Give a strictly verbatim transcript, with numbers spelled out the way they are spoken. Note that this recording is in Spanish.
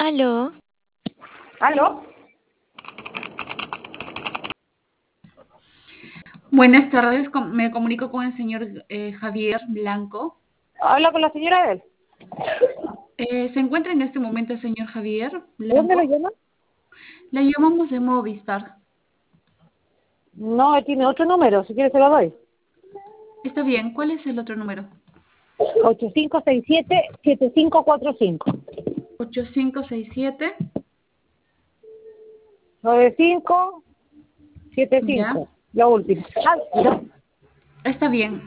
Aló. ¿Aló? Buenas tardes, com- me comunico con el señor eh, Javier Blanco. ¿Habla con la señora él? Eh, ¿Se encuentra en este momento el señor Javier ¿De dónde lo Blanco? llama? Le llamamos de Movistar. No, tiene otro número, si quiere se lo doy. Está bien, ¿cuál es el otro número? ocho cinco seis siete, siete cinco cuatro cinco. ocho cinco seis siete. nueve cinco siete Ya, cinco. La última. Ah, no. está bien.